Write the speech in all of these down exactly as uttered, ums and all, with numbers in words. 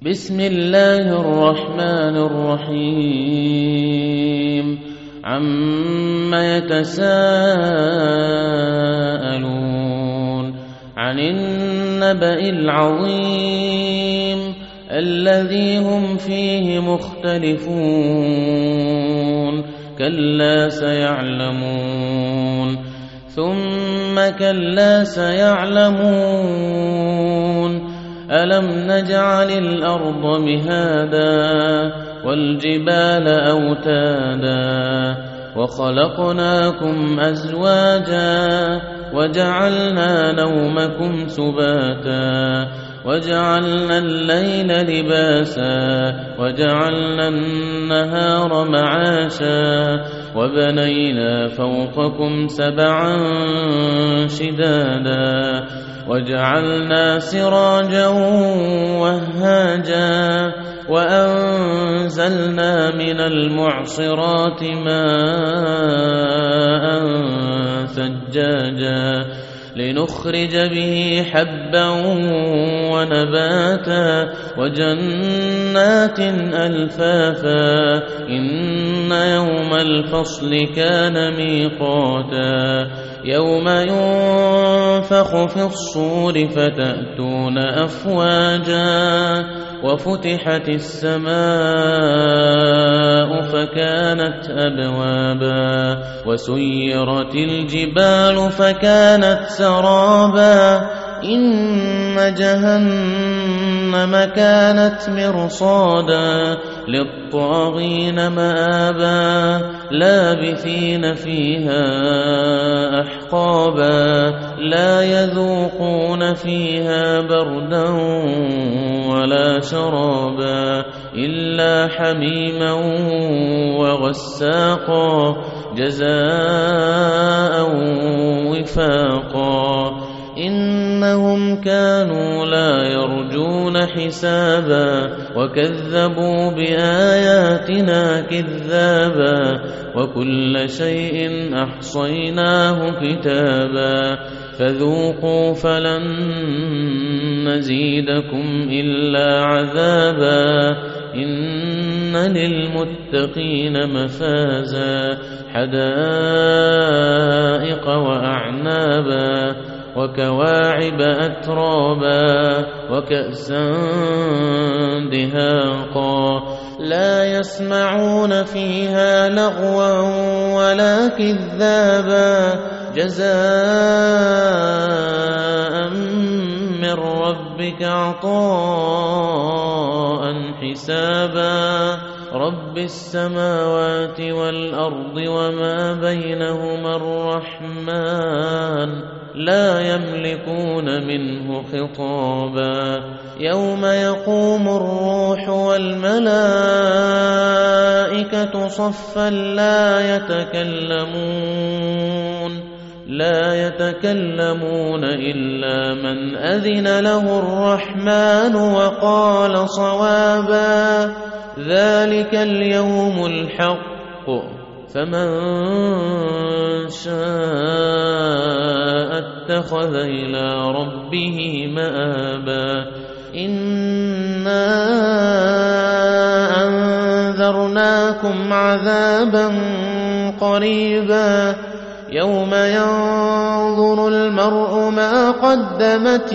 بسم الله الرحمن الرحيم عم يتساءلون عن النبأ العظيم الذي هم فيه مختلفون كلا سيعلمون ثم كلا سيعلمون ألم نجعل الأرض مهادا والجبال أوتادا وخلقناكم أزواجا وجعلنا نومكم سباتا وجعلنا الليل لباسا وجعلنا النهار معاشا وبنينا فوقكم سبعا شدادا وجعلنا سراجا وهاجا وأنزلنا من المعصرات ماء ثجاجا لنخرج به حبا ونباتا وجنات ألفافا إن يوم الفصل كان ميقاتا يوم ينفخ في الصور فتأتون أفواجا وفتحت السماء فكانت أبوابا وسيرت الجبال فكانت سرابا إن جهنم كانت مرصادا للطاغين مآبا لابثين فيها أحقابا لا يذوقون فيها بردا ولا شرابا إلا حميما وغساقا جزاء وفاقا إنهم كانوا لا يرجون حسابا وكذبوا بآياتنا كذابا وكل شيء أحصيناه كتابا فذوقوا فلن نزيدكم إلا عذابا إن للمتقين مفازا حدائق وأعنابا وكواعب أترابا وكأسا دهاقا لا يسمعون فيها لغوا ولا كذابا جزاء من ربك عطاء حسابا رب السماوات والأرض وما بينهما الرحمن لا يملكون منه خطابا يوم يقوم الروح والملائكة صفا لا يتكلمون لا يتكلمون إلا من أذن له الرحمن وقال صوابا ذلك اليوم الحق فمن شاء اتخذ إلى ربه مآبا إنا أنذرناكم عذابا قريبا يوم ينظر المرء ما قدمت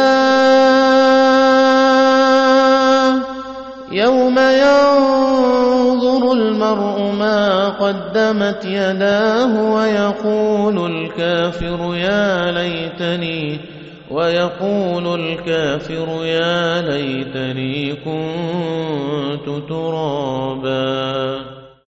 يداه يوم ينظر المرء ما قدمت يداه ويقول الكافر يا ليتني ويقول الكافر يا ليتني كنت ترابا.